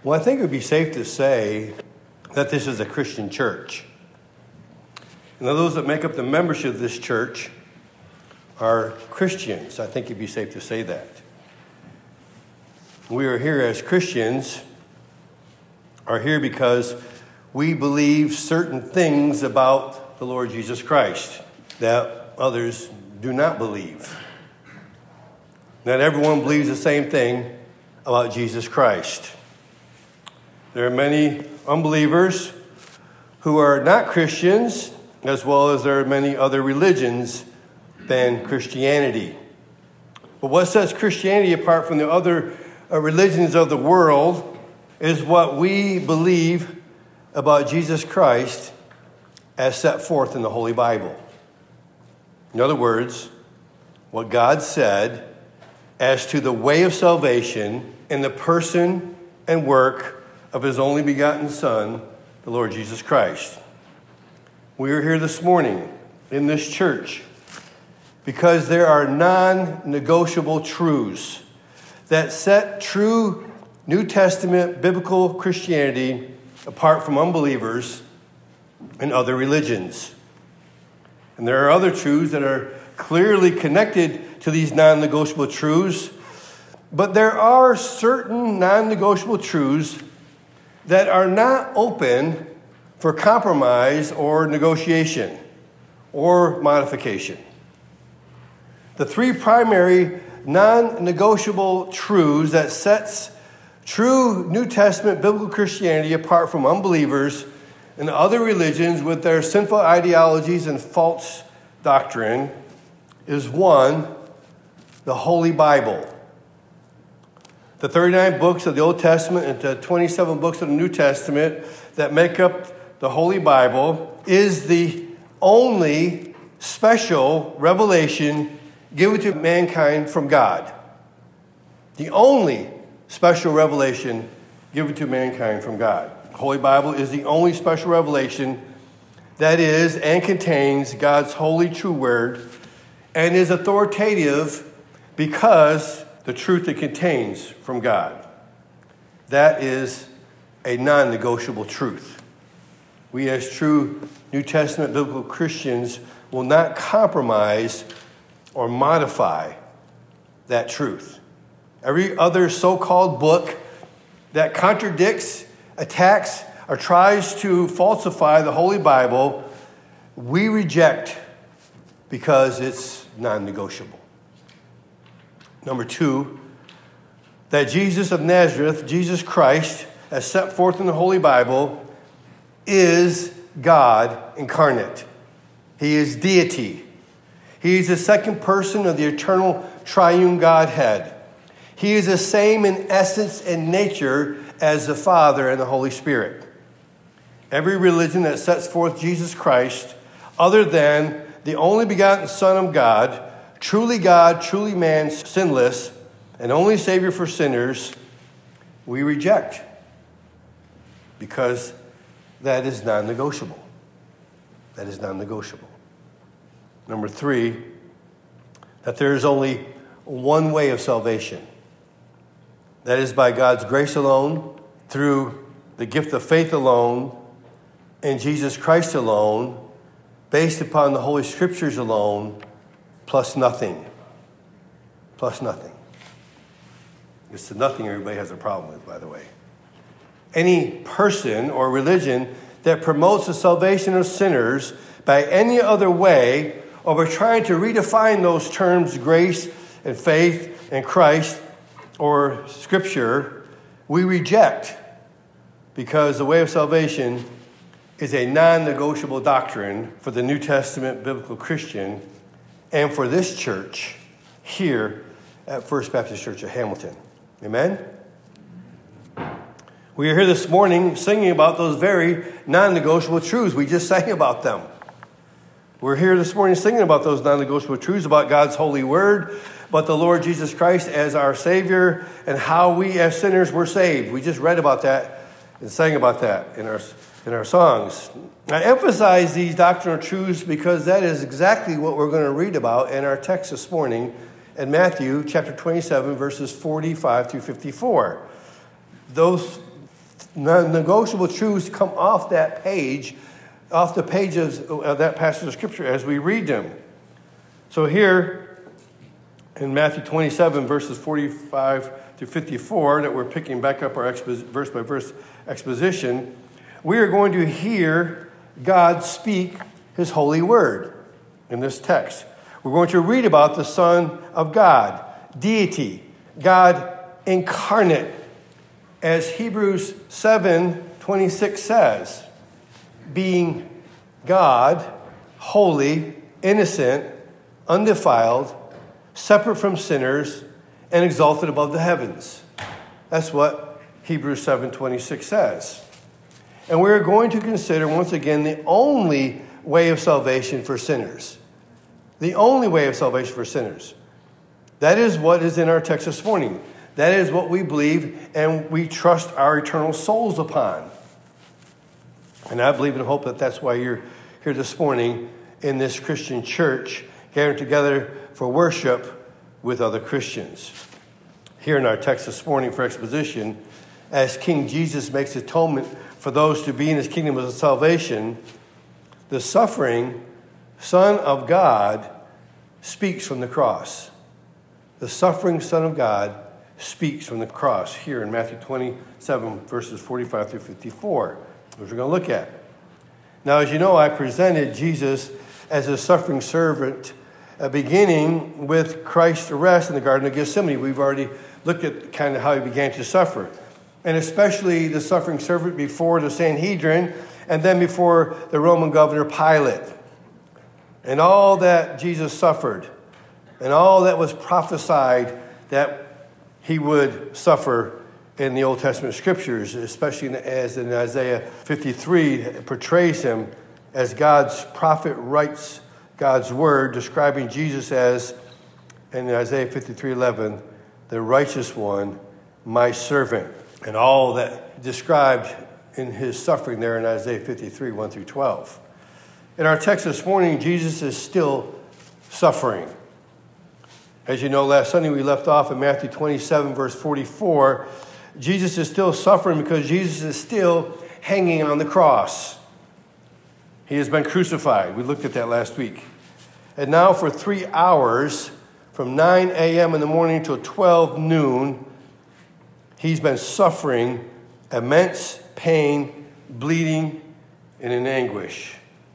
Well, I think it would be safe to say that this is a Christian church. And those that make up the membership of this church are Christians. I think it'd be safe to say that. We are here as Christians, are here because we believe certain things about the Lord Jesus Christ that others do not believe. Not everyone believes the same thing about Jesus Christ. There are many unbelievers who are not Christians, as well as there are many other religions than Christianity. But what sets Christianity apart from the other religions of the world is what we believe about Jesus Christ as set forth in the Holy Bible. In other words, what God said as to the way of salvation in the person and work of his only begotten Son, the Lord Jesus Christ. We are here this morning in this church because there are non-negotiable truths that set true New Testament biblical Christianity apart from unbelievers and other religions. And there are other truths that are clearly connected to these non-negotiable truths, but there are certain non-negotiable truths that are not open for compromise or negotiation or modification. The three primary non-negotiable truths that sets true New Testament biblical Christianity apart from unbelievers and other religions with their sinful ideologies and false doctrine is one, the Holy Bible. The 39 books of the Old Testament and the 27 books of the New Testament that make up the Holy Bible is the only special revelation given to mankind from God. The only special revelation given to mankind from God. The Holy Bible is the only special revelation that is and contains God's holy true word and is authoritative because the truth it contains from God. That is a non-negotiable truth. We as true New Testament biblical Christians will not compromise or modify that truth. Every other so-called book that contradicts, attacks, or tries to falsify the Holy Bible, we reject because it's non-negotiable. Number two, that Jesus of Nazareth, Jesus Christ, as set forth in the Holy Bible, is God incarnate. He is deity. He is the second person of the eternal triune Godhead. He is the same in essence and nature as the Father and the Holy Spirit. Every religion that sets forth Jesus Christ, other than the only begotten Son of God, truly God, truly man, sinless, and only Savior for sinners, we reject because that is non-negotiable. That is non-negotiable. Number three, that there is only one way of salvation. That is by God's grace alone, through the gift of faith alone, in Jesus Christ alone, based upon the Holy Scriptures alone, plus nothing. Plus nothing. It's the nothing everybody has a problem with, by the way. Any person or religion that promotes the salvation of sinners by any other way, or by trying to redefine those terms, grace and faith and Christ or Scripture, we reject because the way of salvation is a non-negotiable doctrine for the New Testament biblical Christian and for this church here at First Baptist Church of Hamilton. Amen? We are here this morning singing about those very non-negotiable truths. We just sang about them. We're here this morning singing about those non-negotiable truths about God's holy word, about the Lord Jesus Christ as our Savior, and how we as sinners were saved. We just read about that and sang about that in our songs. I emphasize these doctrinal truths because that is exactly what we're going to read about in our text this morning in Matthew chapter 27, verses 45 through 54. Those non-negotiable truths come off that page, off the pages of that passage of Scripture as we read them. So here in Matthew 27, verses 45 to 54, that we're picking back up our verse-by-verse exposition, we are going to hear God speak his holy word in this text. We're going to read about the Son of God, deity, God incarnate, as Hebrews 7:26 says, being God, holy, innocent, undefiled, separate from sinners, and exalted above the heavens. That's what Hebrews 7:26 says. And we're going to consider, once again, the only way of salvation for sinners. The only way of salvation for sinners. That is what is in our text this morning. That is what we believe and we trust our eternal souls upon. And I believe and hope that that's why you're here this morning in this Christian church, gathered together for worship with other Christians. Here in our text this morning for exposition, as King Jesus makes atonement for those to be in his kingdom of salvation, the suffering Son of God speaks from the cross. The suffering Son of God speaks from the cross here in Matthew 27, verses 45 through 54, which we're going to look at. Now, as you know, I presented Jesus as a suffering servant, beginning with Christ's arrest in the Garden of Gethsemane. We've already looked at kind of how he began to suffer, and especially the suffering servant before the Sanhedrin and then before the Roman governor Pilate. And all that Jesus suffered, and all that was prophesied that he would suffer in the Old Testament scriptures, especially as in Isaiah 53, it portrays him as God's prophet writes God's word, describing Jesus as, in Isaiah 53:11, the righteous one, my servant. And all that described in his suffering there in Isaiah 53, 1 through 12. In our text this morning, Jesus is still suffering. As you know, last Sunday we left off in Matthew 27, verse 44. Jesus is still suffering because Jesus is still hanging on the cross. He has been crucified. We looked at that last week. And now for 3 hours, from 9 a.m. in the morning till 12 noon, he's been suffering immense pain, bleeding, and in anguish.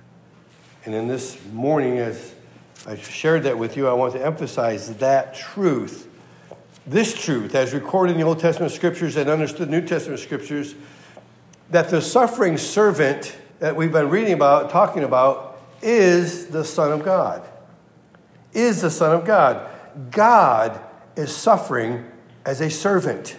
And in this morning, as I shared that with you, I want to emphasize that truth. This truth, as recorded in the Old Testament scriptures and understood New Testament scriptures, that the suffering servant that we've been reading about, talking about, is the Son of God. Is the Son of God. God is suffering as a servant.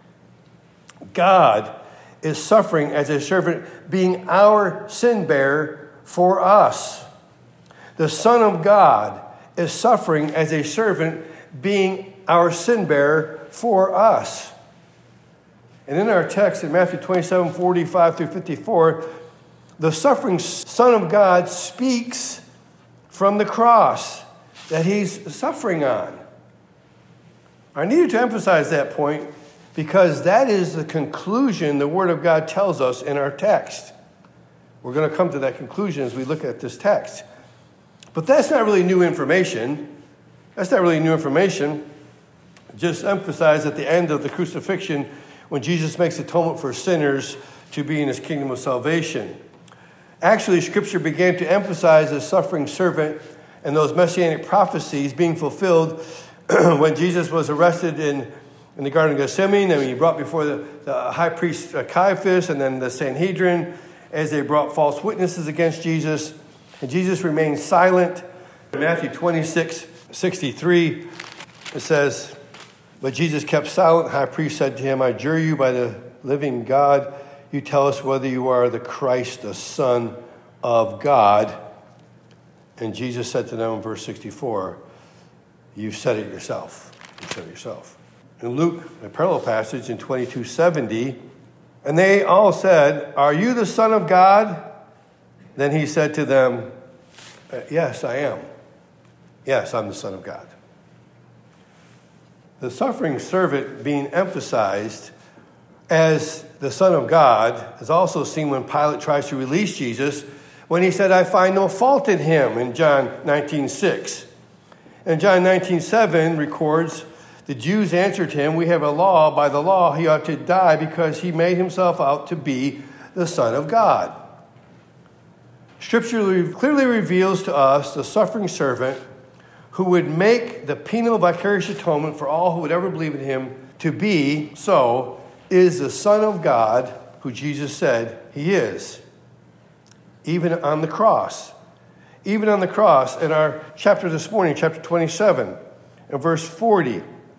God is suffering as a servant, being our sin bearer for us. The Son of God is suffering as a servant, being our sin bearer for us. And in our text in Matthew 27, 45 through 54, the suffering Son of God speaks from the cross that he's suffering on. I needed to emphasize that point because that is the conclusion the Word of God tells us in our text. We're going to come to that conclusion as we look at this text. But that's not really new information. That's not really new information. Just emphasize at the end of the crucifixion when Jesus makes atonement for sinners to be in his kingdom of salvation. Actually, Scripture began to emphasize the suffering servant and those messianic prophecies being fulfilled when Jesus was arrested in the Garden of Gethsemane, and he brought before the high priest Caiaphas and then the Sanhedrin as they brought false witnesses against Jesus. And Jesus remained silent. In Matthew 26, 63, it says, but Jesus kept silent. The high priest said to him, I adjure you by the living God, you tell us whether you are the Christ, the Son of God. And Jesus said to them in verse 64, you've said it yourself. You said it yourself. In Luke, a parallel passage in 22:70, and they all said, are you the Son of God? Then he said to them, yes, I am. Yes, I'm the Son of God. The suffering servant being emphasized as the Son of God is also seen when Pilate tries to release Jesus, when he said, "I find no fault in him," in John 19:6. And John 19:7 records, the Jews answered him, "We have a law. By the law he ought to die because he made himself out to be the Son of God." Scripture clearly reveals to us the suffering servant who would make the penal vicarious atonement for all who would ever believe in him to be so is the Son of God, who Jesus said he is. Even on the cross. Even on the cross, in our chapter this morning, chapter 27, and verse 40,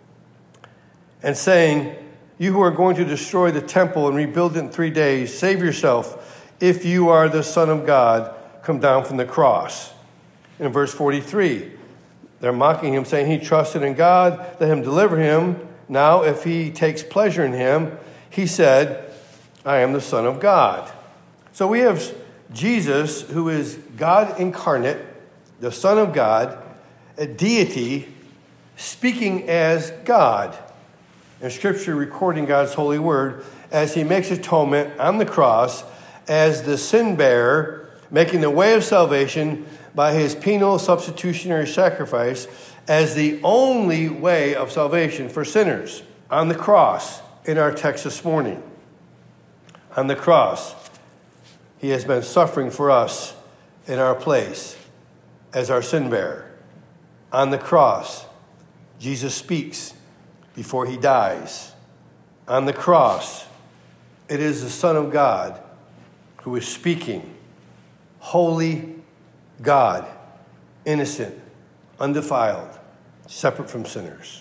and saying, "You who are going to destroy the temple and rebuild it in 3 days, save yourself. If you are the Son of God, come down from the cross." In verse 43, they're mocking him, saying he trusted in God, let him deliver him. Now, if he takes pleasure in him, he said, "I am the Son of God." So we have Jesus, who is God incarnate, the Son of God, a deity, speaking as God. In Scripture, recording God's holy word as he makes atonement on the cross as the sin bearer, making the way of salvation by his penal substitutionary sacrifice as the only way of salvation for sinners. On the cross, in our text this morning, on the cross, he has been suffering for us in our place as our sin bearer. On the cross, Jesus speaks before he dies. On the cross, it is the Son of God who is speaking. Holy God, innocent, undefiled, separate from sinners.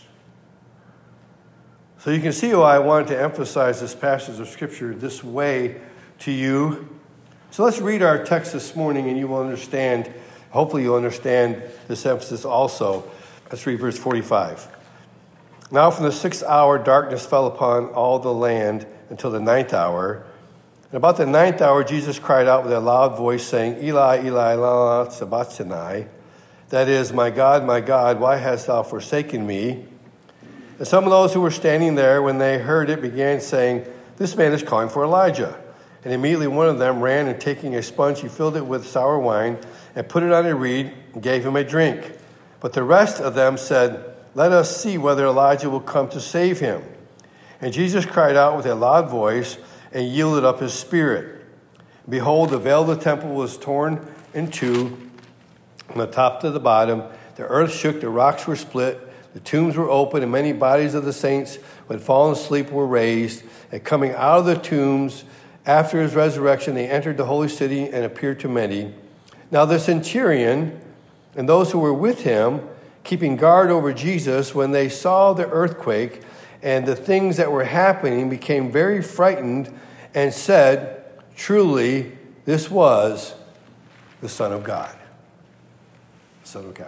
So you can see why I wanted to emphasize this passage of Scripture this way to you. So let's read our text this morning and you will understand, hopefully you'll understand this emphasis also. Let's read verse 45. Now from the 6th hour darkness fell upon all the land until the 9th hour. And about the 9th hour Jesus cried out with a loud voice saying, "Eli, Eli, lama sabachthani," that is, my God, why hast thou forsaken me?" And some of those who were standing there, when they heard it, began saying, "This man is calling for Elijah." And immediately one of them ran, and taking a sponge, he filled it with sour wine and put it on a reed and gave him a drink. But the rest of them said, "Let us see whether Elijah will come to save him." And Jesus cried out with a loud voice and yielded up his spirit. Behold, the veil of the temple was torn in two from the top to the bottom. The earth shook, the rocks were split, the tombs were opened, and many bodies of the saints who had fallen asleep were raised. And coming out of the tombs after his resurrection, they entered the holy city and appeared to many. Now the centurion and those who were with him, keeping guard over Jesus, when they saw the earthquake and the things that were happening, became very frightened and said, "Truly, this was the Son of God." The Son of God.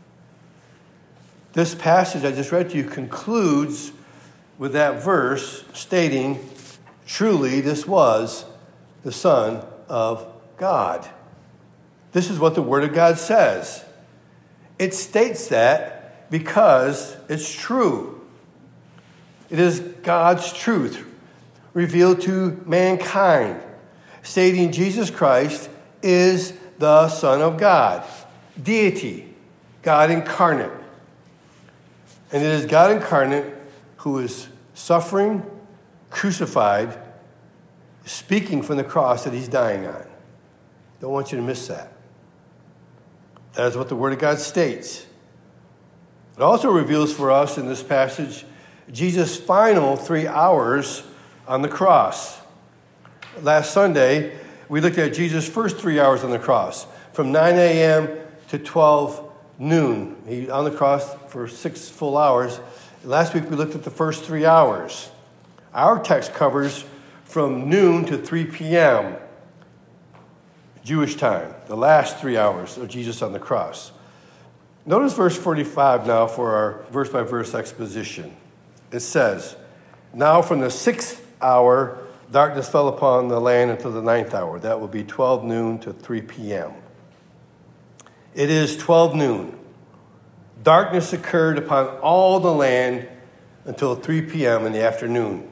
This passage I just read to you concludes with that verse stating, "Truly, this was the Son of God." This is what the Word of God says. It states that because it's true. It is God's truth revealed to mankind, stating Jesus Christ is the Son of God, deity, God incarnate. And it is God incarnate who is suffering, crucified, speaking from the cross that he's dying on. Don't want you to miss that. That is what the Word of God states. It also reveals for us in this passage Jesus' final 3 hours on the cross. Last Sunday, we looked at Jesus' first 3 hours on the cross, from 9 a.m. to 12 noon. He on the cross for 6 full hours. Last week, we looked at the first 3 hours. Our text covers from noon to 3 p.m. Jewish time, the last 3 hours of Jesus on the cross. Notice verse 45 now for our verse-by-verse exposition. It says, "Now from the 6th hour, darkness fell upon the land until the 9th hour." That will be 12 noon to 3 p.m. It is 12 noon. Darkness occurred upon all the land until 3 p.m. in the afternoon.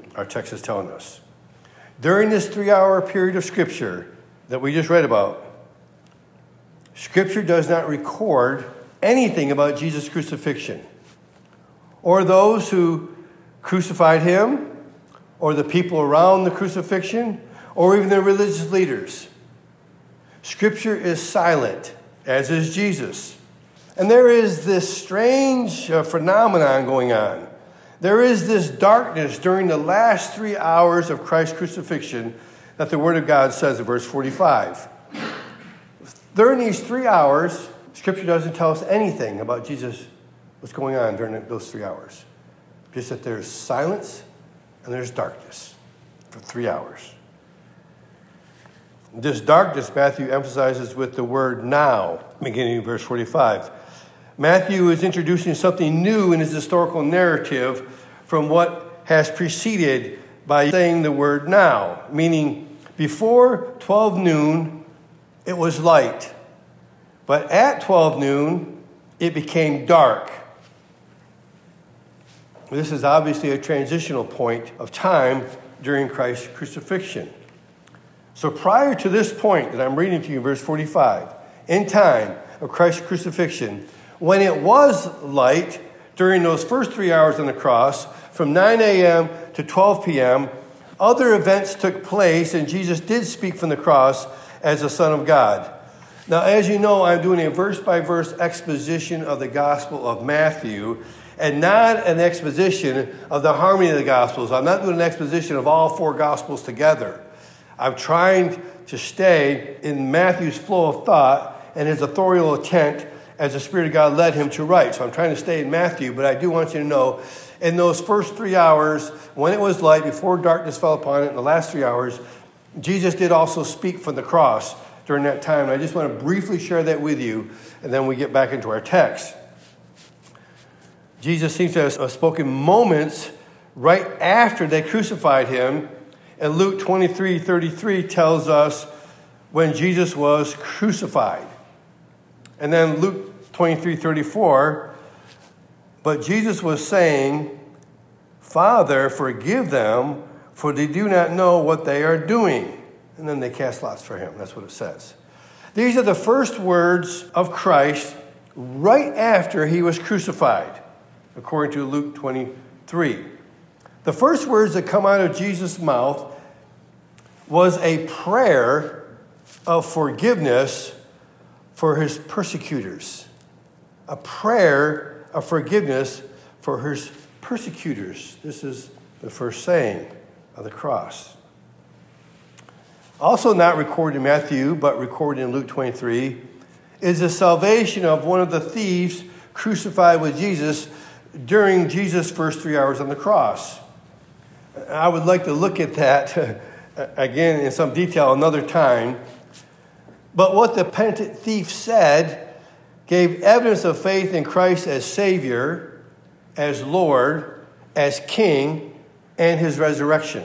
our text is telling us. During this 3-hour period of Scripture that we just read about, Scripture does not record anything about Jesus' crucifixion or those who crucified him or the people around the crucifixion or even the religious leaders. Scripture is silent, as is Jesus. And there is this strange phenomenon going on. There is this darkness during the last 3 hours of Christ's crucifixion that the Word of God says in verse 45. During these 3 hours, Scripture doesn't tell us anything about Jesus, what's going on during those 3 hours. Just that there's silence and there's darkness for 3 hours. This darkness, Matthew emphasizes with the word now, beginning in verse 45. Matthew is introducing something new in his historical narrative from what has preceded by saying the word now, meaning before 12 noon, it was light. But at 12 noon, it became dark. This is obviously a transitional point of time during Christ's crucifixion. So prior to this point that I'm reading to you, verse 45, in time of Christ's crucifixion, when it was light during those first 3 hours on the cross, from 9 a.m. to 12 p.m., other events took place, and Jesus did speak from the cross as the Son of God. Now, as you know, I'm doing a verse-by-verse exposition of the Gospel of Matthew, and not an exposition of the harmony of the Gospels. I'm not doing an exposition of all 4 Gospels together. I'm trying to stay in Matthew's flow of thought and his authorial intent as the Spirit of God led him to write. So I'm trying to stay in Matthew, but I do want you to know, in those first 3 hours, when it was light, before darkness fell upon it, in the last 3 hours, Jesus did also speak from the cross during that time. And I just want to briefly share that with you, and then we get back into our text. Jesus seems to have spoken moments right after they crucified him, and Luke 23:33 tells us when Jesus was crucified. And then Luke 23:34, but Jesus was saying, Father, forgive them, for they do not know what they are doing. And then they cast lots for him. That's what it says. These are the first words of Christ right after he was crucified, according to Luke 23. The first words that come out of Jesus' mouth was a prayer of forgiveness for his persecutors. A prayer of forgiveness for his persecutors. This is the first saying of the cross. Also not recorded in Matthew, but recorded in Luke 23, is the salvation of one of the thieves crucified with Jesus during Jesus' first 3 hours on the cross. I would like to look at that again in some detail another time. But what the penitent thief said gave evidence of faith in Christ as Savior, as Lord, as King, and his resurrection.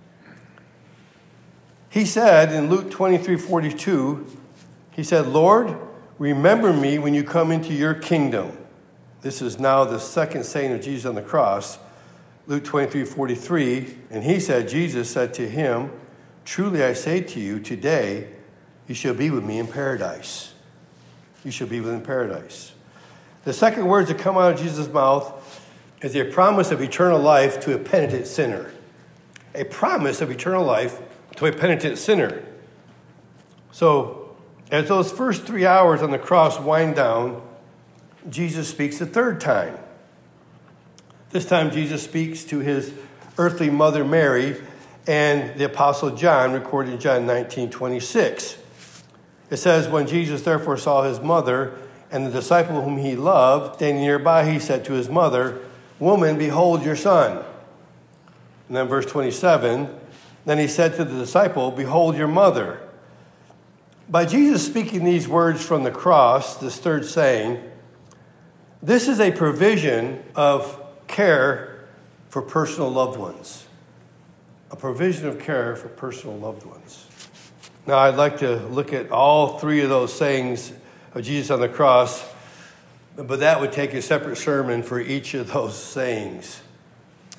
He said in Luke 23:42, he said, Lord, remember me when you come into your kingdom. This is now the second saying of Jesus on the cross. Luke 23:43, and he said, Jesus said to him, truly I say to you, today you shall be with me in paradise. You shall be with me in paradise. The second words that come out of Jesus' mouth is a promise of eternal life to a penitent sinner. A promise of eternal life to a penitent sinner. So, as those first 3 hours on the cross wind down, Jesus speaks a third time. This time Jesus speaks to his earthly mother Mary and the Apostle John, recorded in John 19:26. It says, when Jesus therefore saw his mother and the disciple whom he loved standing nearby, he said to his mother, Woman, behold your son. And then verse 27, then he said to the disciple, Behold your mother. By Jesus speaking these words from the cross, this third saying, this is a provision of care for personal loved ones. A provision of care for personal loved ones. Now, I'd like to look at all 3 of those sayings of Jesus on the cross, but that would take a separate sermon for each of those sayings.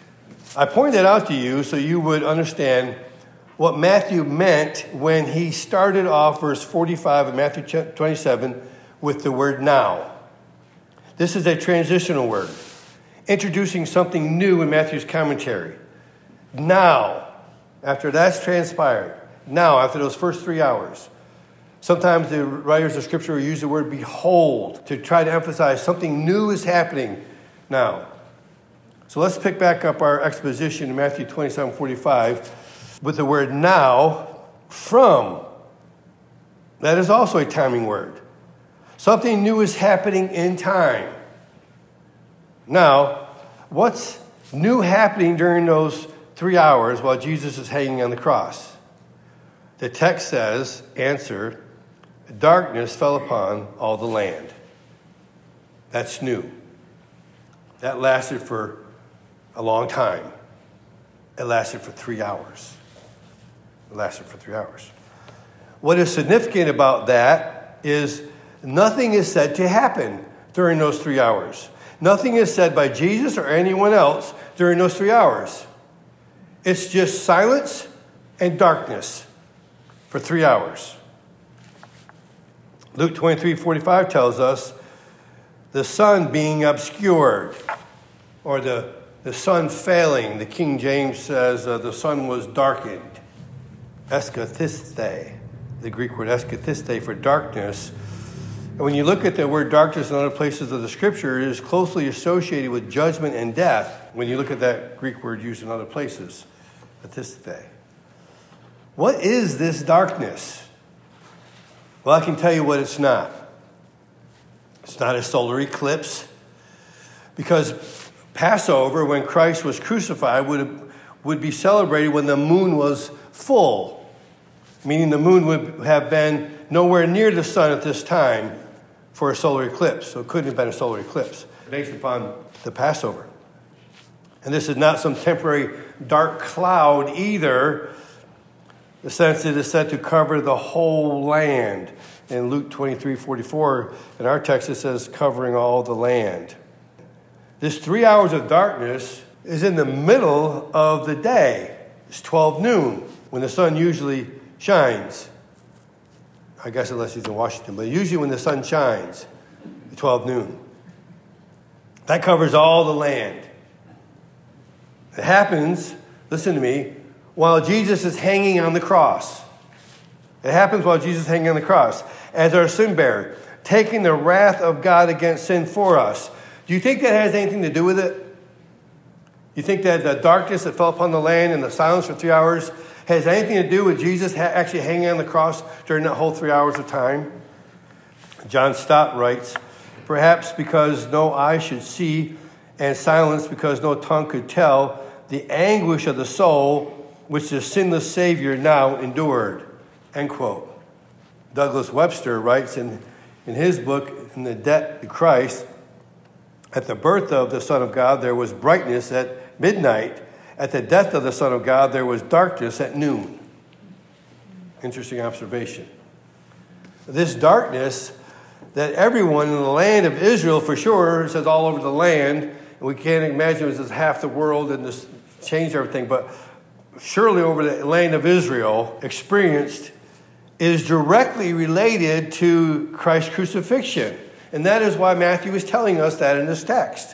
I point that out to you so you would understand what Matthew meant when he started off verse 45 of Matthew 27 with the word now. This is a transitional word, introducing something new in Matthew's commentary. Now, after that's transpired, now, after those first 3 hours, sometimes the writers of Scripture will use the word behold to try to emphasize something new is happening now. So let's pick back up our exposition in Matthew 27:45 with the word now, from. That is also a timing word. Something new is happening in time. Now, what's new happening during those 3 hours while Jesus is hanging on the cross? The text says, answer, darkness fell upon all the land. That's new. That lasted for a long time. It lasted for 3 hours. What is significant about that is nothing is said to happen during those 3 hours. Nothing is said by Jesus or anyone else during those 3 hours. It's just silence and darkness for 3 hours. Luke 23:45 tells us the sun being obscured, or the sun failing. The King James says the sun was darkened. Eskatiste, the Greek word eskatiste for darkness. And when you look at the word darkness in other places of the Scripture, it is closely associated with judgment and death. When you look at that Greek word used in other places, eskatiste. What is this darkness? Well, I can tell you what it's not. It's not a solar eclipse, because Passover, when Christ was crucified, would be celebrated when the moon was full, meaning the moon would have been nowhere near the sun at this time for a solar eclipse. So it couldn't have been a solar eclipse based upon the Passover. And this is not some temporary dark cloud either, the sense it is said to cover the whole land. In Luke 23:44, in our text it says covering all the land. This 3 hours of darkness is in the middle of the day. It's 12 noon when the sun usually shines. I guess unless he's in Washington, but usually when the sun shines, 12 noon. That covers all the land. It happens, listen to me, while Jesus is hanging on the cross. It happens while Jesus is hanging on the cross as our sin bearer, taking the wrath of God against sin for us. Do you think that has anything to do with it? You think that the darkness that fell upon the land and the silence for 3 hours has anything to do with Jesus actually hanging on the cross during that whole 3 hours of time? John Stott writes, perhaps because no eye should see, and silence because no tongue could tell, the anguish of the soul which the sinless Savior now endured. End quote. Douglas Webster writes in his book, In the Debt to Christ, at the birth of the Son of God, there was brightness at midnight. At the death of the Son of God, there was darkness at noon. Interesting observation. This darkness that everyone in the land of Israel, for sure, it says all over the land, and we can't imagine it was half the world and this changed everything, but surely over the land of Israel experienced is directly related to Christ's crucifixion. And that is why Matthew is telling us that in this text.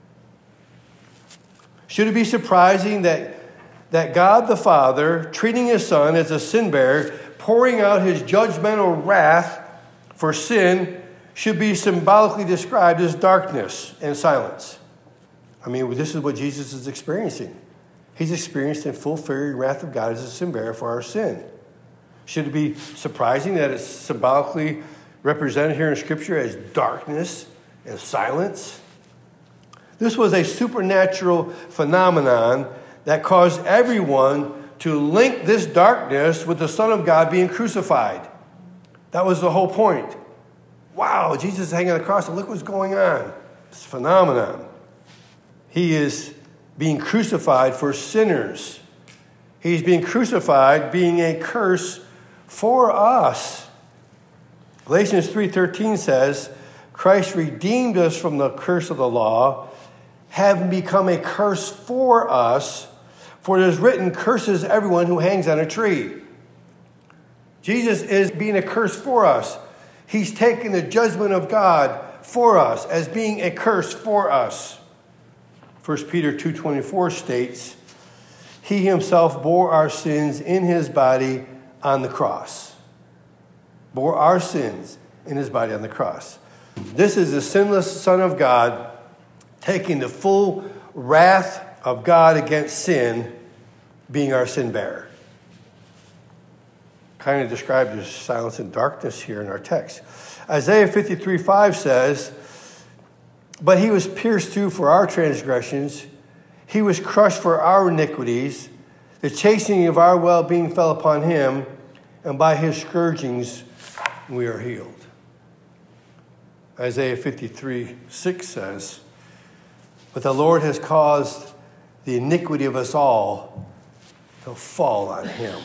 Should it be surprising that God the Father, treating his Son as a sin bearer, pouring out his judgmental wrath for sin, should be symbolically described as darkness and silence? I mean, this is what Jesus is experiencing. He's experienced the full fury and wrath of God as a sin bearer for our sin. Should it be surprising that it's symbolically represented here in Scripture as darkness and silence? This was a supernatural phenomenon that caused everyone to link this darkness with the Son of God being crucified. That was the whole point. Wow, Jesus is hanging on the cross, and look what's going on. This phenomenon. He is being crucified for sinners. He's being crucified, being a curse for us. Galatians 3:13 says, Christ redeemed us from the curse of the law, having become a curse for us, for it is written, curses everyone who hangs on a tree. Jesus is being a curse for us. He's taking the judgment of God for us as being a curse for us. 1 Peter 2:24 states, he himself bore our sins in his body on the cross. Bore our sins in his body on the cross. This is the sinless Son of God taking the full wrath of God against sin, being our sin bearer. Kind of described as silence and darkness here in our text. Isaiah 53:5 says, but he was pierced through for our transgressions. He was crushed for our iniquities. The chastening of our well-being fell upon him, and by his scourgings we are healed. Isaiah 53:6 says, but the Lord has caused the iniquity of us all to fall on him.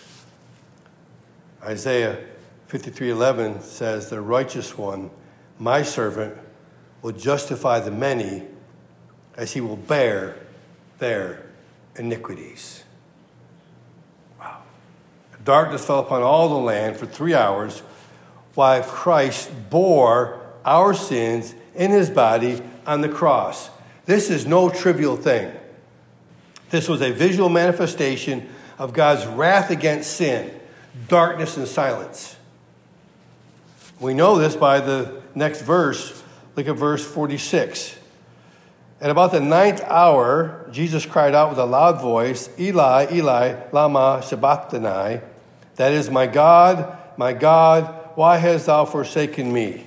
Isaiah 53:11 says, the righteous one, my servant, will justify the many as he will bear their iniquities. Wow. Darkness fell upon all the land for 3 hours while Christ bore our sins in his body on the cross. This is no trivial thing. This was a visual manifestation of God's wrath against sin, darkness and silence. We know this by the next verse. Look at verse 46. At about the 9th hour, Jesus cried out with a loud voice, Eli, Eli, lama sabachthani. That is, my God, why hast thou forsaken me?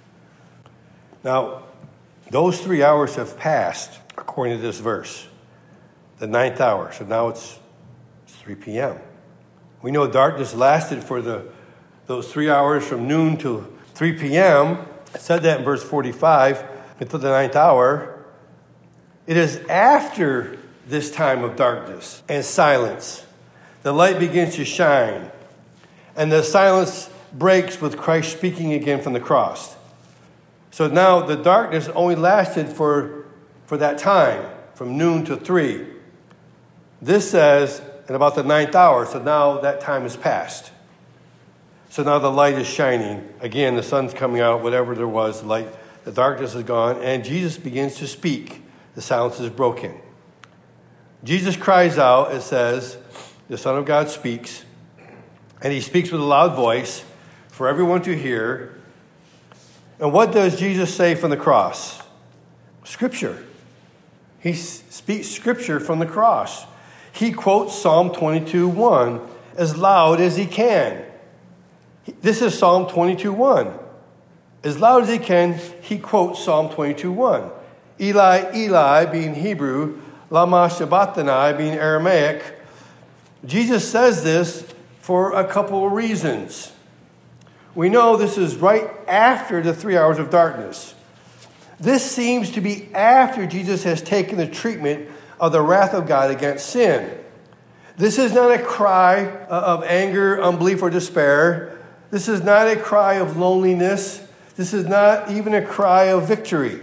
Now, those 3 hours have passed, according to this verse. The 9th hour. So now it's 3 p.m. We know darkness lasted for those 3 hours from noon to 3 p.m. It said that in verse 45, until the 9th hour. It is after this time of darkness and silence, the light begins to shine, and the silence breaks with Christ speaking again from the cross. So now the darkness only lasted for that time, from noon to 3. This says at about the 9th hour, so now that time has passed. So now the light is shining. Again, the sun's coming out, whatever there was, the darkness is gone, and Jesus begins to speak. The silence is broken. Jesus cries out, it says, the Son of God speaks, and he speaks with a loud voice for everyone to hear. And what does Jesus say from the cross? Scripture. He speaks Scripture from the cross. He quotes Psalm 22:1 as loud as he can. This is Psalm 22:1. As loud as he can, he quotes Psalm 22:1. Eli, Eli, being Hebrew, lama sabachthani, being Aramaic. Jesus says this for a couple of reasons. We know this is right after the 3 hours of darkness. This seems to be after Jesus has taken the treatment of the wrath of God against sin. This is not a cry of anger, unbelief, or despair. This is not a cry of loneliness. This is not even a cry of victory.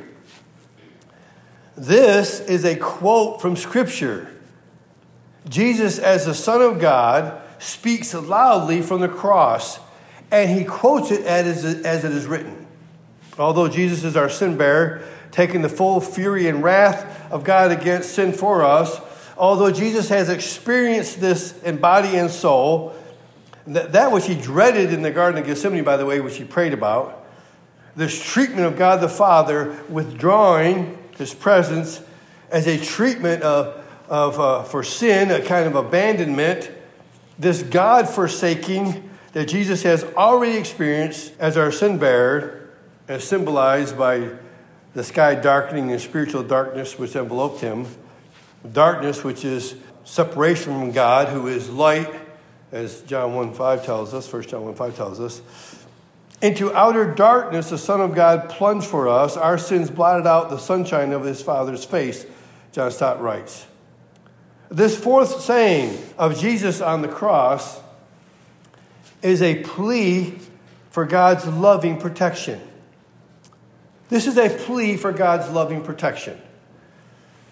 This is a quote from Scripture. Jesus, as the Son of God, speaks loudly from the cross, and he quotes it as it is written. Although Jesus is our sin bearer, taking the full fury and wrath of God against sin for us, although Jesus has experienced this in body and soul, that which he dreaded in the Garden of Gethsemane, by the way, which he prayed about, this treatment of God the Father withdrawing his presence as a treatment for sin, a kind of abandonment, this God forsaking that Jesus has already experienced as our sin bearer, as symbolized by the sky darkening and spiritual darkness which enveloped him. Darkness, which is separation from God, who is light, as John 1:5 tells us, 1 John 1:5 tells us. Into outer darkness, the Son of God plunged for us. Our sins blotted out the sunshine of his Father's face, John Stott writes. This fourth saying of Jesus on the cross is a plea for God's loving protection. This is a plea for God's loving protection.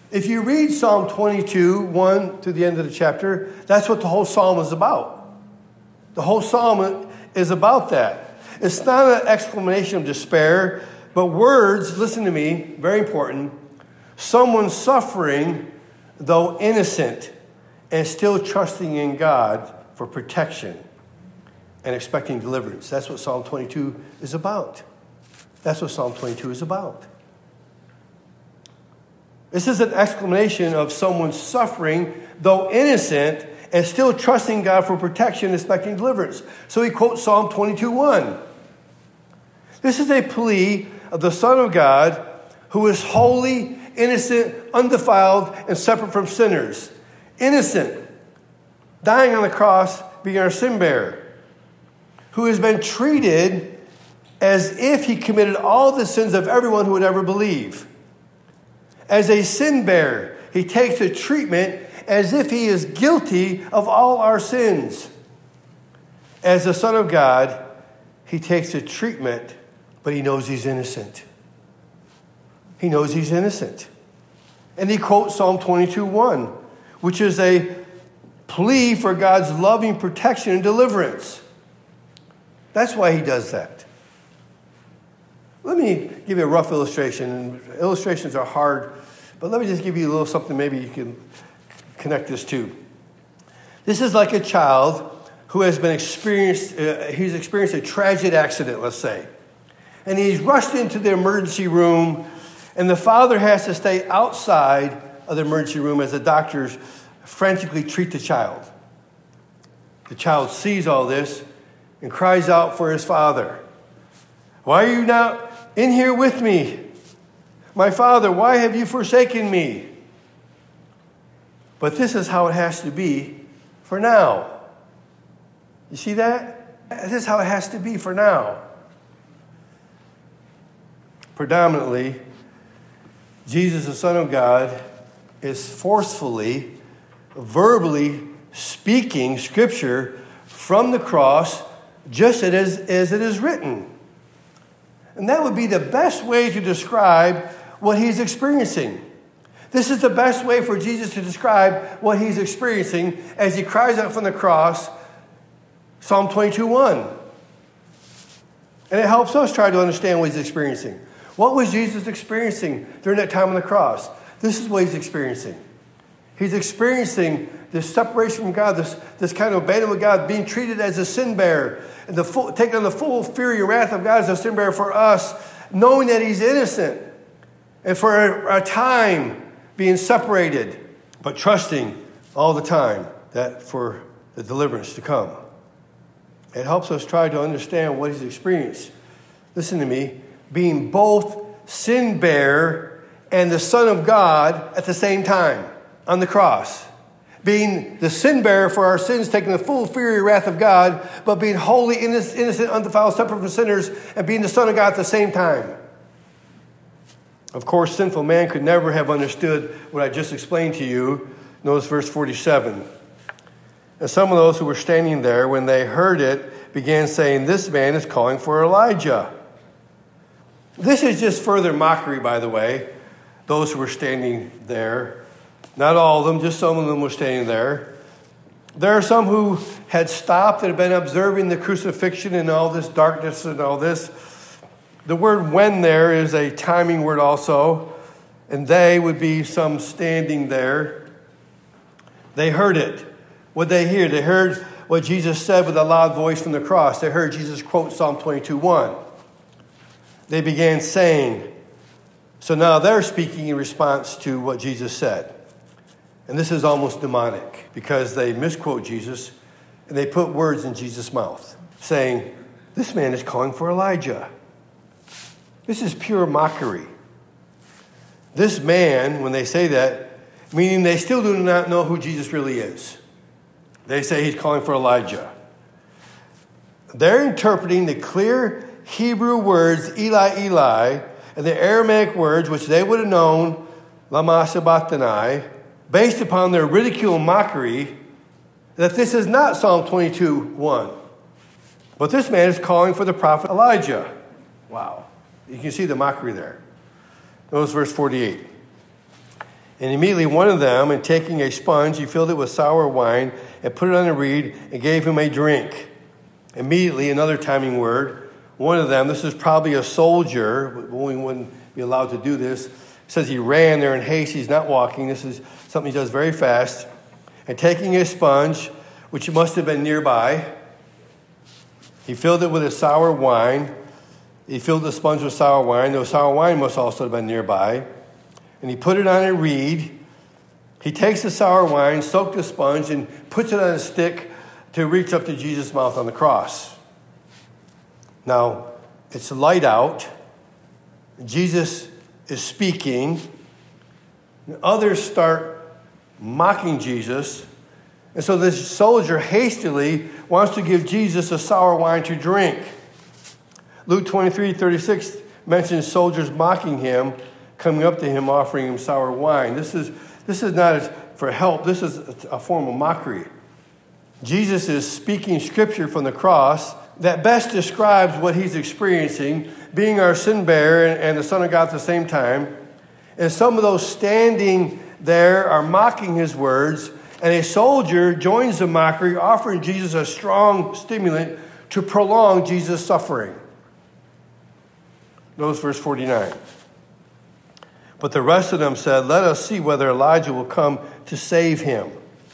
If you read Psalm 22, 1 to the end of the chapter, that's what the whole psalm is about. The whole psalm is about that. It's not an exclamation of despair, but words, listen to me, very important. Someone suffering, though innocent, and still trusting in God for protection and expecting deliverance. That's what Psalm 22 is about. That's what Psalm 22 is about. This is an exclamation of someone suffering, though innocent, and still trusting God for protection and expecting deliverance. So he quotes Psalm 22:1. This is a plea of the Son of God who is holy, innocent, undefiled, and separate from sinners. Innocent, dying on the cross, being our sin bearer, who has been treated as if he committed all the sins of everyone who would ever believe. As a sin bearer, he takes a treatment as if he is guilty of all our sins. As the Son of God, he takes a treatment, but he knows he's innocent. He knows he's innocent. And he quotes Psalm 22:1, which is a plea for God's loving protection and deliverance. That's why he does that. Let me give you a rough illustration. Illustrations are hard, but let me just give you a little something maybe you can connect this to. This is like a child who has experienced a tragic accident, let's say. And he's rushed into the emergency room, and the father has to stay outside of the emergency room as the doctors frantically treat the child. The child sees all this and cries out for his father. "Why are you not in here with me? My father, why have you forsaken me?" But this is how it has to be for now. You see that? This is how it has to be for now. Predominantly, Jesus, the Son of God, is forcefully, verbally speaking Scripture from the cross just as it is written. And that would be the best way to describe what he's experiencing. This is the best way for Jesus to describe what he's experiencing as he cries out from the cross, Psalm 22:1. And it helps us try to understand what he's experiencing. What was Jesus experiencing during that time on the cross? This is what he's experiencing. He's experiencing this separation from God, this kind of abandonment of God, being treated as a sin bearer, and taking on the full fury and wrath of God as a sin bearer for us, knowing that he's innocent, and for a time being separated, but trusting all the time that for the deliverance to come. It helps us try to understand what he's experienced. Listen to me. Being both sin bearer and the Son of God at the same time on the cross. Being the sin bearer for our sins, taking the full fury and wrath of God, but being holy, innocent, undefiled, separate from sinners, and being the Son of God at the same time. Of course, sinful man could never have understood what I just explained to you. Notice verse 47. And some of those who were standing there, when they heard it, began saying, "This man is calling for Elijah." This is just further mockery, by the way. Those who were standing there, not all of them, just some of them were standing there. There are some who had stopped and had been observing the crucifixion and all this darkness and all this. The word "when" there is a timing word also, and they would be some standing there. They heard it. What did they hear? They heard what Jesus said with a loud voice from the cross. They heard Jesus quote Psalm 22:1. They began saying, so now they're speaking in response to what Jesus said. And this is almost demonic because they misquote Jesus and they put words in Jesus' mouth saying, "This man is calling for Elijah." This is pure mockery. This man, when they say that, meaning they still do not know who Jesus really is. They say he's calling for Elijah. They're interpreting the clear Hebrew words, Eli, Eli, and the Aramaic words, which they would have known, Lama Sabachthani, based upon their ridicule and mockery, that this is not Psalm 22:1. But this man is calling for the prophet Elijah. Wow. You can see the mockery there. Notice verse 48. And immediately one of them, and taking a sponge, he filled it with sour wine and put it on a reed and gave him a drink. Immediately, another timing word, one of them, this is probably a soldier, but we wouldn't be allowed to do this, says he ran there in haste. He's not walking. This is something he does very fast. And taking a sponge, which must have been nearby, he filled it with a sour wine. He filled the sponge with sour wine. The sour wine must also have been nearby. And he put it on a reed. He takes the sour wine, soaked the sponge, and puts it on a stick to reach up to Jesus' mouth on the cross. Now, it's light out. Jesus is speaking. Others start mocking Jesus. And so this soldier hastily wants to give Jesus a sour wine to drink. Luke 23:36 mentions soldiers mocking him, coming up to him, offering him sour wine. This is not for help. This is a form of mockery. Jesus is speaking scripture from the cross that best describes what he's experiencing, being our sin bearer and the Son of God at the same time. And some of those standing there are mocking his words, and a soldier joins the mockery, offering Jesus a strong stimulant to prolong Jesus' suffering. Notice verse 49. But the rest of them said, "Let us see whether Elijah will come to save him."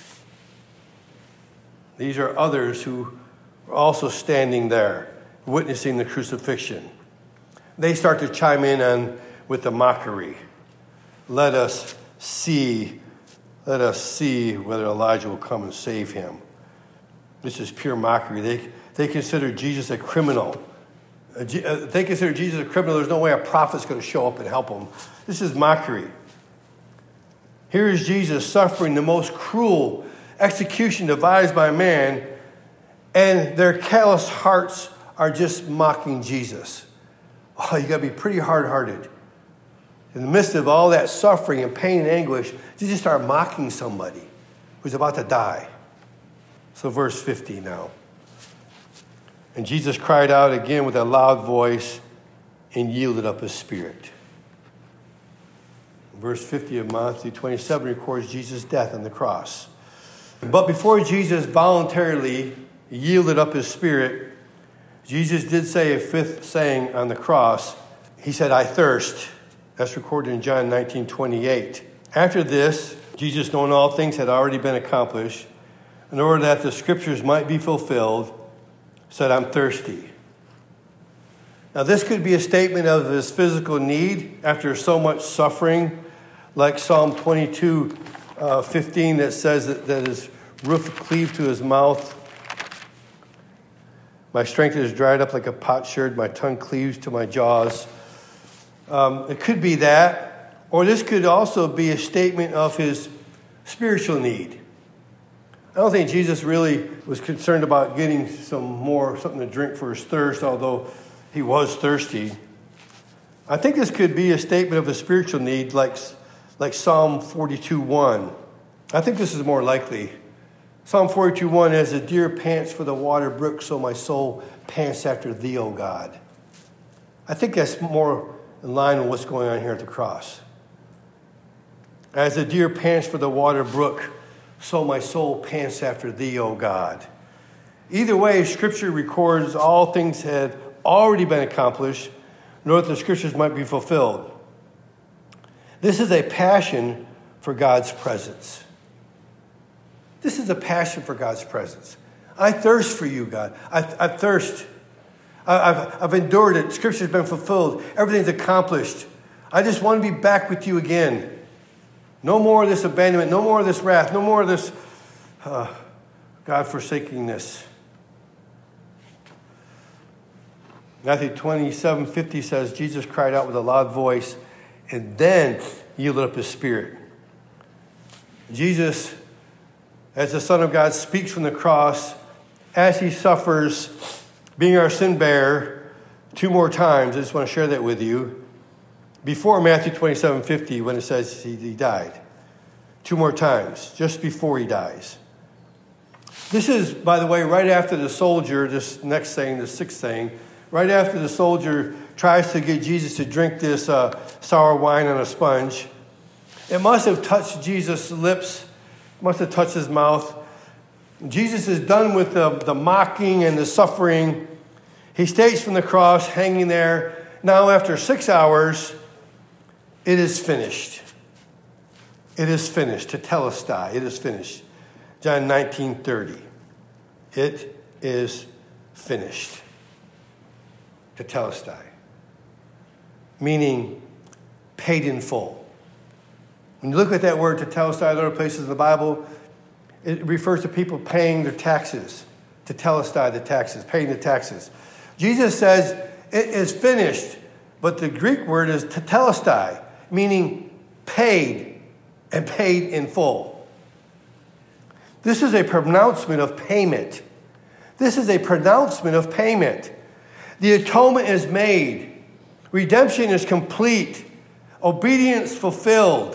These are others who are also standing there, witnessing the crucifixion. They start to chime in on with the mockery. Let us see whether Elijah will come and save him. This is pure mockery. They consider Jesus a criminal. They consider Jesus a criminal. There's no way a prophet's going to show up and help him. This is mockery. Here is Jesus suffering the most cruel execution devised by man, and their callous hearts are just mocking Jesus. Oh, you got to be pretty hard-hearted. In the midst of all that suffering and pain and anguish, you just start mocking somebody who's about to die. So verse 50 now. And Jesus cried out again with a loud voice and yielded up his spirit. Verse 50 of Matthew 27 records Jesus' death on the cross. But before Jesus voluntarily yielded up his spirit, Jesus did say a fifth saying on the cross. He said, "I thirst." That's recorded in John 19:28. After this, Jesus, knowing all things had already been accomplished, in order that the scriptures might be fulfilled, said, "I'm thirsty." Now, this could be a statement of his physical need after so much suffering, like Psalm 22:15 that says that his roof cleaved to his mouth. My strength is dried up like a potsherd. My tongue cleaves to my jaws. It could be that, or this could also be a statement of his spiritual need. I don't think Jesus really was concerned about getting something to drink for his thirst, although he was thirsty. I think this could be a statement of a spiritual need, like Psalm 42:1. I think this is more likely. Psalm 42:1, "As the deer pants for the water brook, so my soul pants after thee, O God." I think that's more in line with what's going on here at the cross. As the deer pants for the water brook, so my soul pants after thee, O God. Either way, Scripture records all things had already been accomplished, in order that the Scriptures might be fulfilled. This is a passion for God's presence. This is a passion for God's presence. I thirst for you, God. I thirst. I've endured it. Scripture's been fulfilled. Everything's accomplished. I just want to be back with you again. No more of this abandonment. No more of this wrath. No more of this God-forsakingness. Matthew 27:50 says, Jesus cried out with a loud voice and then yielded up his spirit. Jesus, as the Son of God, speaks from the cross as he suffers, being our sin bearer, two more times. I just want to share that with you. Before Matthew 27:50, when it says he died. Two more times, just before he dies. This is, by the way, right after the soldier, this next thing, the sixth thing, right after the soldier tries to get Jesus to drink this sour wine on a sponge. It must have touched Jesus' lips, must have touched his mouth. Jesus is done with the mocking and the suffering. He stays from the cross, hanging there. Now, after 6 hours, it is finished. It is finished. Tetelestai. It is finished. John 19:30. It is finished. Tetelestai. Meaning paid in full. When you look at that word tetelestai in other places in the Bible, it refers to people paying their taxes. Tetelestai, the taxes, paying the taxes. Jesus says it is finished, but the Greek word is tetelestai, meaning paid and paid in full. This is a pronouncement of payment. This is a pronouncement of payment. The atonement is made. Redemption is complete. Obedience fulfilled.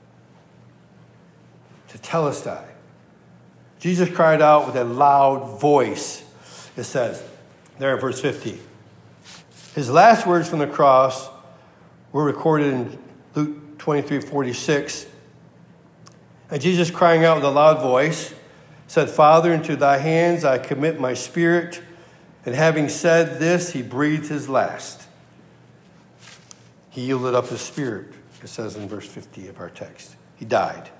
Tetelestai. Jesus cried out with a loud voice. It says there in verse 50. His last words from the cross were recorded in Luke 23:46. And Jesus, crying out with a loud voice, said, Father, into thy hands I commit my spirit. And having said this, he breathed his last. He yielded up his spirit, it says in verse 50 of our text. He died.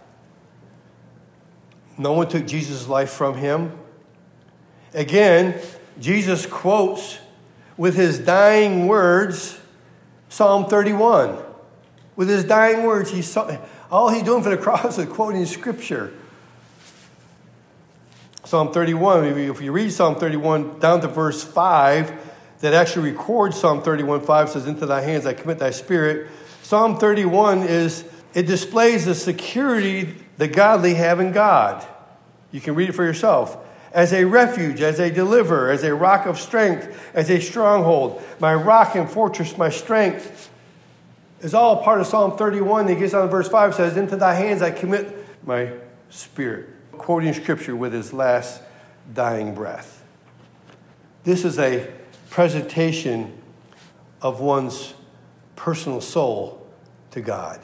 No one took Jesus' life from him. Again, Jesus quotes with his dying words Psalm 31. With his dying words, all he's doing for the cross is quoting Scripture. Psalm 31, if you read Psalm 31 down to verse 5, that actually records Psalm 31:5, says, into thy hands I commit thy spirit. Psalm 31 it displays the security the godly have in God. You can read it for yourself. As a refuge, as a deliverer, as a rock of strength, as a stronghold, my rock and fortress, my strength, is all part of Psalm 31. He gets on to verse 5, says, into thy hands I commit my spirit. Quoting Scripture with his last dying breath. This is a presentation of one's personal soul to God.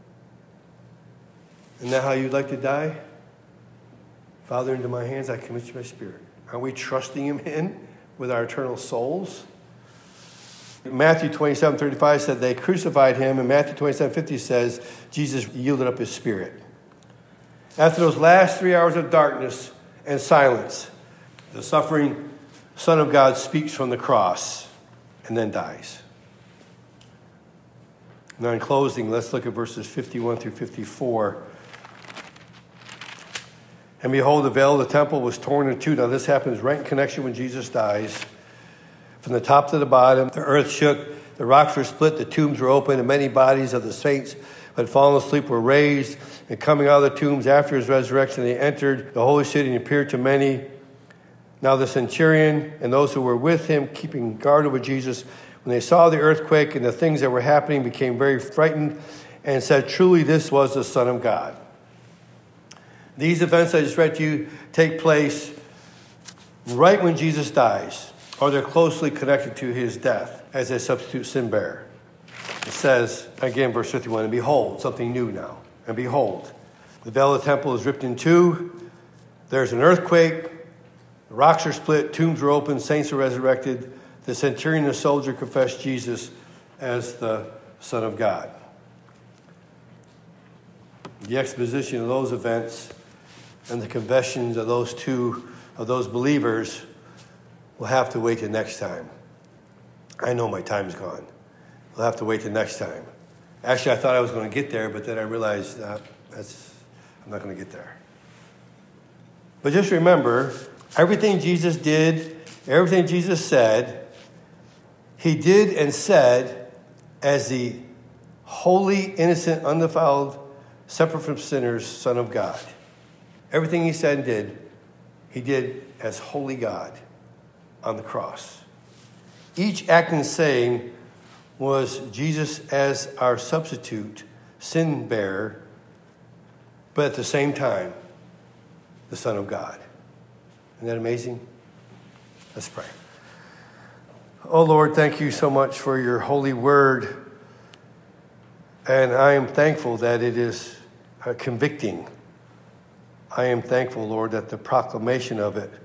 Isn't that how you'd like to die? Father, into my hands I commit my spirit. Are we trusting him in with our eternal souls? Matthew 27:35 said they crucified him, and Matthew 27:50 says Jesus yielded up his spirit. After those last 3 hours of darkness and silence, the suffering Son of God speaks from the cross and then dies. Now in closing, let's look at verses 51 through 54. And behold, the veil of the temple was torn in two. Now this happens right in connection when Jesus dies. From the top to the bottom, the earth shook, the rocks were split, the tombs were opened, and many bodies of the saints who had fallen asleep were raised. And coming out of the tombs after his resurrection, they entered the holy city and appeared to many. Now the centurion and those who were with him, keeping guard over Jesus, when they saw the earthquake and the things that were happening, became very frightened and said, truly this was the Son of God. These events I just read to you take place right when Jesus dies, or they're closely connected to his death as a substitute sin bearer. It says, again, verse 51, and behold, something new now. And behold, the veil of the temple is ripped in two. There's an earthquake. The rocks are split. Tombs are opened. Saints are resurrected. The centurion and the soldier confessed Jesus as the Son of God. The exposition of those events and the confessions of those believers will have to wait till next time. I know my time's gone. We'll have to wait till next time. Actually, I thought I was going to get there, but then I realized I'm not going to get there. But just remember, everything Jesus did, everything Jesus said, he did and said as the holy, innocent, undefiled, separate from sinners, Son of God. Everything he said and did, he did as holy God on the cross. Each act and saying was Jesus as our substitute, sin bearer, but at the same time, the Son of God. Isn't that amazing? Let's pray. Oh Lord, thank you so much for your holy word. And I am thankful that it is convicting. I am thankful, Lord, that the proclamation of it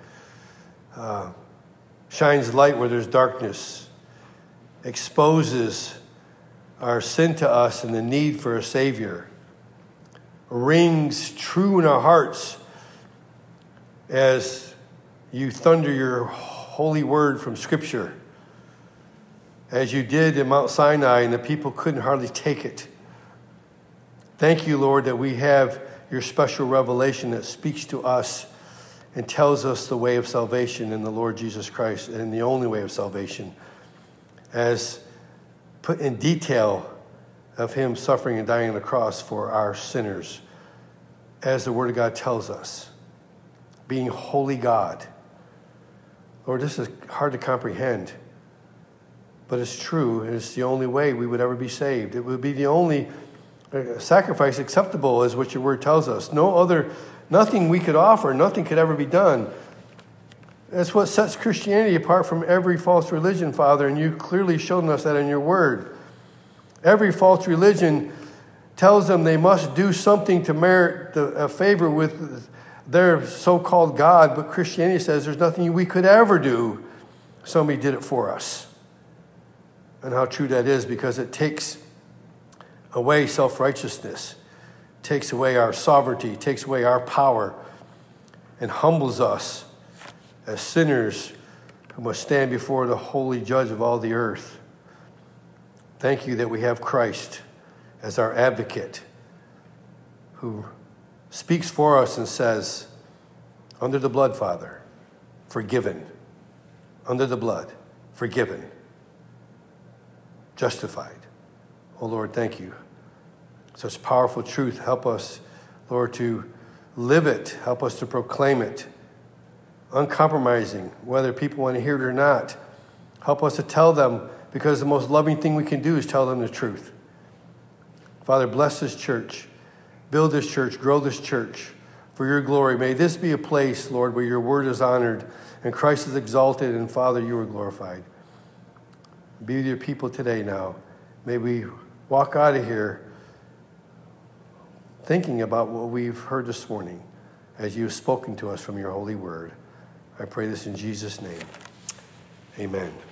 shines light where there's darkness, exposes our sin to us and the need for a Savior, rings true in our hearts as you thunder your holy word from Scripture, as you did in Mount Sinai, and the people couldn't hardly take it. Thank you, Lord, that we have your special revelation that speaks to us and tells us the way of salvation in the Lord Jesus Christ, and the only way of salvation, as put in detail of him suffering and dying on the cross for our sinners, as the Word of God tells us, being holy God. Lord, this is hard to comprehend, but it's true, and it's the only way we would ever be saved. It would be the only sacrifice acceptable, is what your Word tells us. Nothing we could offer, nothing could ever be done. That's what sets Christianity apart from every false religion, Father, and you've clearly shown us that in your Word. Every false religion tells them they must do something to merit a favor with their so-called God, but Christianity says there's nothing we could ever do. Somebody did it for us. And how true that is, because it takes away self-righteousness, takes away our sovereignty, takes away our power, and humbles us as sinners who must stand before the holy judge of all the earth. Thank you that we have Christ as our advocate, who speaks for us and says, under the blood, Father, forgiven. Under the blood, forgiven. Justified. Oh, Lord, thank you. Such powerful truth. Help us, Lord, to live it. Help us to proclaim it. Uncompromising, whether people want to hear it or not. Help us to tell them, because the most loving thing we can do is tell them the truth. Father, bless this church. Build this church. Grow this church for your glory. May this be a place, Lord, where your word is honored and Christ is exalted, and Father, you are glorified. Be with your people today now. May we walk out of here thinking about what we've heard this morning as you have spoken to us from your holy word. I pray this in Jesus' name. Amen.